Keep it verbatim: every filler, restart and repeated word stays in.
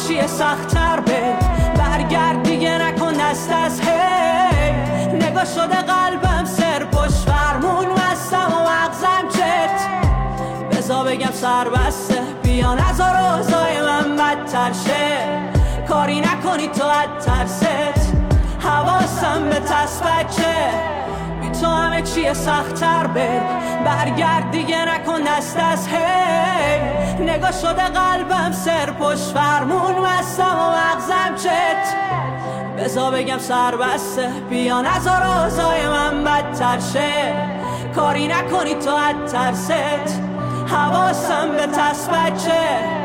چیه سخت‌تر به برگرد دیگه نکن دست از هی نگاه شده قلبم سر پشت فرمون مستم و مغزم چت بزا بگم سر بسته بیا نزار اوضاع من بدتر شه کاری نکنی تو از ترست حواسم به تس بچه بی تو همه چیه سخت‌تر به برگرد دیگه نکن دست از هی نگاه شده قلبم سر پشت فرمون مستم و مغزم چت بزا بگم سر بسته بیا نزار اوضاع من بدتر شه کاری نکنی تو از ترست حواسم به تس بچه